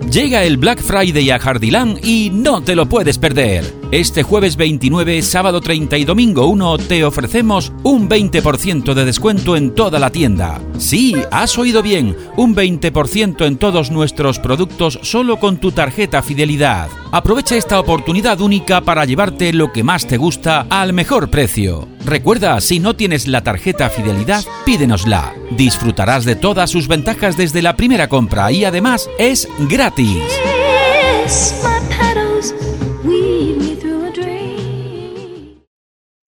Llega el Black Friday a Jardiland y no te lo puedes perder. Este jueves 29, sábado 30 y domingo 1 te ofrecemos un 20% de descuento en toda la tienda. Sí, has oído bien, un 20% en todos nuestros productos solo con tu tarjeta Fidelidad. Aprovecha esta oportunidad única para llevarte lo que más te gusta al mejor precio. Recuerda, si no tienes la tarjeta Fidelidad, pídenosla. Disfrutarás de todas sus ventajas desde la primera compra y además es gratis.